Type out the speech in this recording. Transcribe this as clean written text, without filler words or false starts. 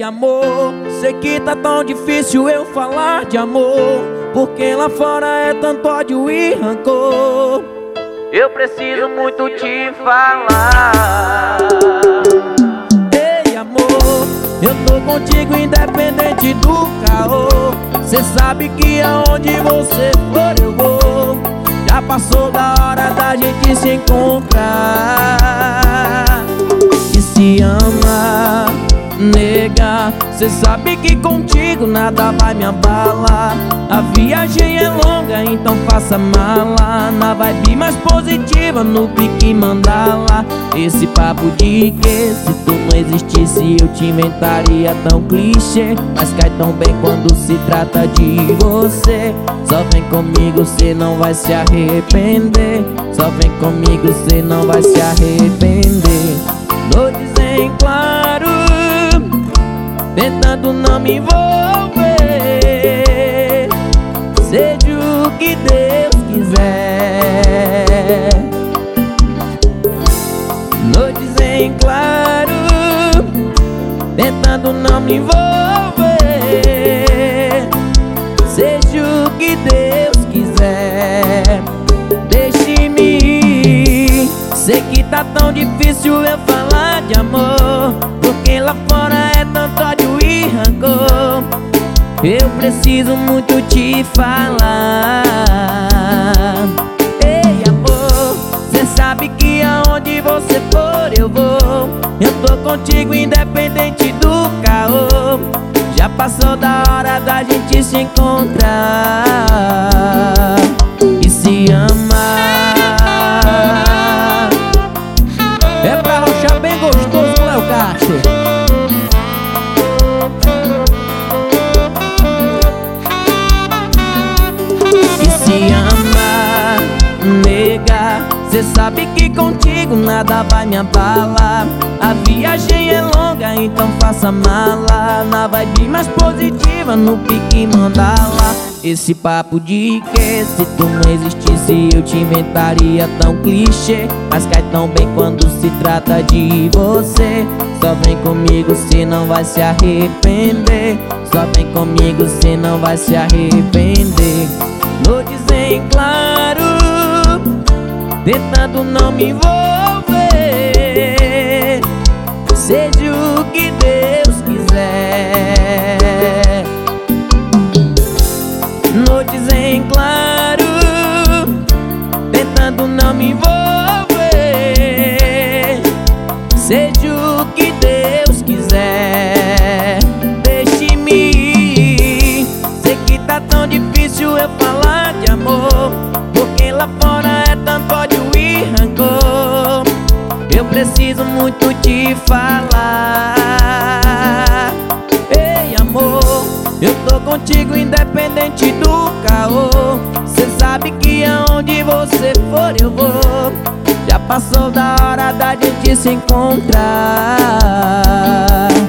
amor, sei que tá tão difícil eu falar de amor, porque lá fora é tanto ódio e rancor. Eu preciso muito te falar. Ei amor, eu tô contigo independente do caô. Cê sabe que aonde você for eu vou. Já passou da hora da gente se encontrar e se amar, nega. Cê sabe que contigo nada vai me abalar. A viagem é longa, então faça mala. Na vibe mais positiva, no pique mandala. Esse papo de que se tu não existisse eu te inventaria tão clichê, mas cai tão bem quando se trata de você. Só vem comigo, cê não vai se arrepender. Só vem comigo, cê não vai se arrepender. Noites em claro, tentando não me envolver, seja o que Deus quiser. Noites em claro, tentando não me envolver, seja o que Deus quiser. Deixe-me ir, sei que tá tão difícil eu falar de amor, porque lá fora é tanto ódio e rancor. Eu preciso muito te falar. Ei amor, cê sabe que aonde você for eu vou. Eu tô contigo independente do caô. Já passou da hora da gente se encontrar e se amar. É pra rochar bem gostoso com Léo Castro. E se amar, nega. Cê sabe que contigo nada vai me abalar. A viagem é longa, então faça mala. Na vibe mais positiva, no pique mandala. Esse papo de que se tu não existisse eu te inventaria tão clichê, mas cai tão bem quando se trata de você. Só vem comigo, cê não vai se arrepender. Só vem comigo, cê não vai se arrepender. Noites em claro, tentando não me envolver, seja o que Deus quiser. Noites em claro, tentando não me envolver, seja o que Deus quiser. Deixe-me ir, sei que tá tão difícil eu falar de amor, porque lá fora é tanto ódio e rancor. Eu preciso muito te falar. Ei amor, eu tô contigo independente do caô. Cê sabe que aonde você for eu vou. Já passou da hora da gente se encontrar